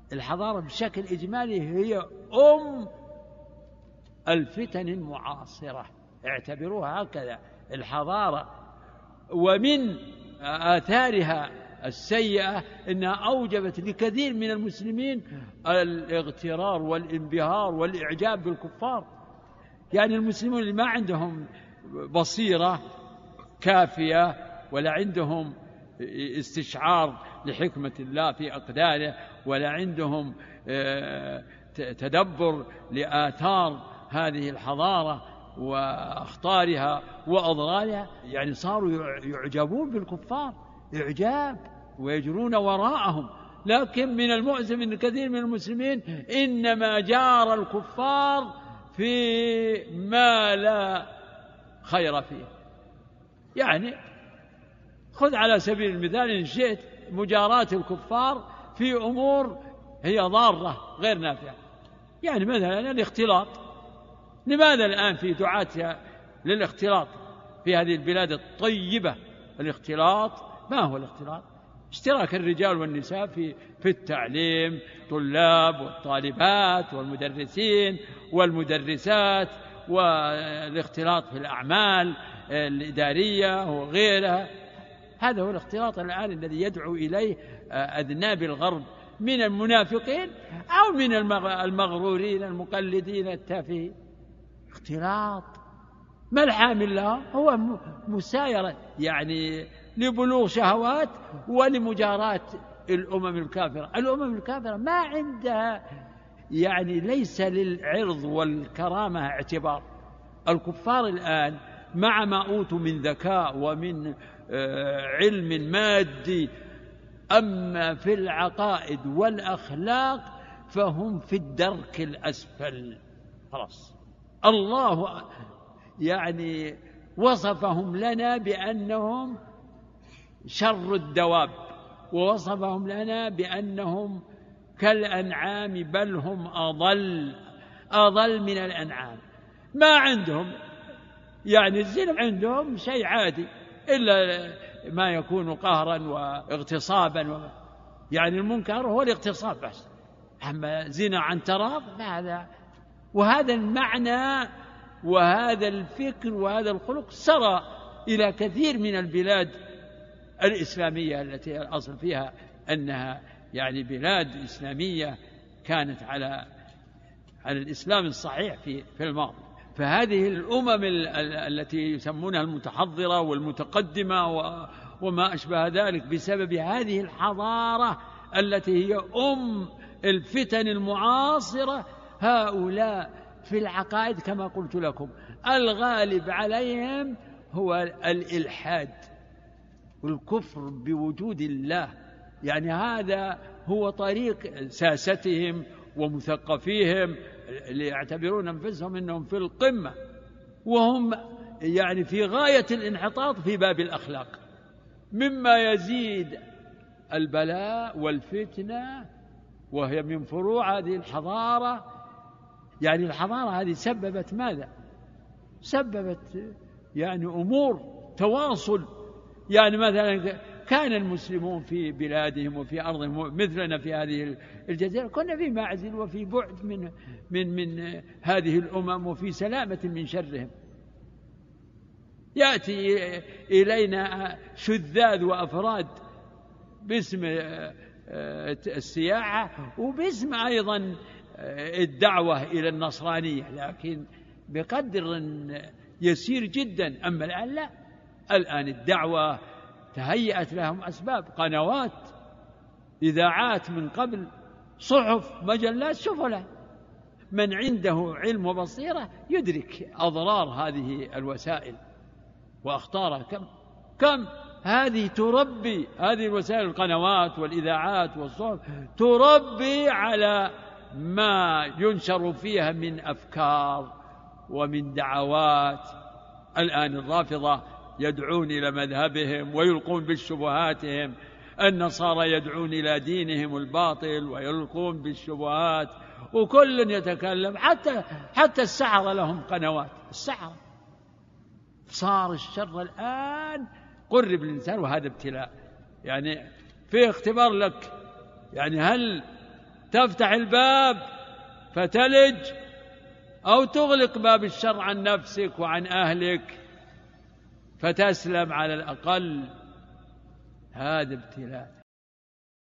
الحضارة بشكل إجمالي هي الفتن المعاصرة، اعتبروها هكذا الحضارة. ومن آثارها السيئة أنها أوجبت لكثير من المسلمين الاغترار والانبهار والإعجاب بالكفار. يعني المسلمون اللي ما عندهم بصيرة كافية ولا عندهم استشعار لحكمة الله في أقداره ولا عندهم تدبر لآثار هذه الحضارة وأخطارها وأضرارها، يعني صاروا يعجبون بالكفار إعجاب ويجرون وراءهم. لكن من المؤسف أن كثير من المسلمين إنما جار الكفار في ما لا خير فيه. يعني خذ على سبيل المثال إن شئت مجاراة الكفار في أمور هي ضارة غير نافعة. يعني مثلا الاختلاط، لماذا الآن في دعاة للاختلاط في هذه البلاد الطيبة؟ الاختلاط ما هو الاختلاط؟ اشتراك الرجال والنساء في التعليم، طلاب والطالبات والمدرسين والمدرسات، والاختلاط في الأعمال الإدارية وغيرها. هذا هو الاختلاط الآن الذي يدعو إليه أذناب الغرب من المنافقين أو من المغرورين المقلدين التافهين. اختلاط ما الحامل له؟ هو مسايرة يعني لبلوغ شهوات ولمجاراة الأمم الكافرة. الأمم الكافرة ما عندها يعني ليس للعرض والكرامة اعتبار. الكفار الآن مع ما أوتوا من ذكاء ومن علم مادي، أما في العقائد والأخلاق فهم في الدرك الأسفل. خلاص الله يعني وصفهم لنا بأنهم شر الدواب، ووصفهم لنا بأنهم كالأنعام بل هم أضل من الأنعام. ما عندهم يعني الزنا عندهم شيء عادي إلا ما يكون قهرا واغتصابا، يعني المنكر هو الاغتصاب بس، أما زنا عن تراض هذا. وهذا المعنى وهذا الفكر وهذا الخلق سرى إلى كثير من البلاد الإسلامية التي الأصل فيها أنها يعني بلاد إسلامية كانت على الإسلام الصحيح في الماضي. فهذه الأمم التي يسمونها المتحضرة والمتقدمة وما أشبه ذلك بسبب هذه الحضارة التي هي الفتن المعاصرة، هؤلاء في العقائد كما قلت لكم الغالب عليهم هو الإلحاد والكفر بوجود الله. يعني هذا هو طريق ساستهم ومثقفيهم اللي يعتبرون أنفسهم أنهم في القمة، وهم يعني في غاية الانحطاط في باب الأخلاق، مما يزيد البلاء والفتنة، وهي من فروع هذه الحضارة. يعني الحضارة هذه سببت ماذا؟ سببت يعني أمور تواصل. يعني مثلا كان المسلمون في بلادهم وفي أرضهم مثلنا في هذه الجزيرة، كنا في معزل وفي بعد من هذه الأمم وفي سلامة من شرهم. يأتي إلينا شذاذ وأفراد باسم السياحة وباسم أيضا الدعوة إلى النصرانية، لكن بقدر يسير جدا. أما الآن لا، الآن الدعوة تهيأت لهم أسباب، قنوات، إذاعات من قبل، صحف، مجلات، سفلة. من عنده علم وبصيرة يدرك أضرار هذه الوسائل وأخطارها. كم هذه تربي، هذه الوسائل القنوات والإذاعات والصحف تربي على ما ينشر فيها من أفكار ومن دعوات. الآن الرافضة يدعون إلى مذهبهم ويلقون بالشبهاتهم، النصارى يدعون إلى دينهم الباطل ويلقون بالشبهات، وكل يتكلم. حتى السحرة لهم قنوات. السحرة صار الشر الآن قرب الإنسان، وهذا ابتلاء. يعني في اختبار لك، يعني هل تفتح الباب فتلج، أو تغلق باب الشر عن نفسك وعن أهلك فتسلم على الأقل. هذا ابتلاء.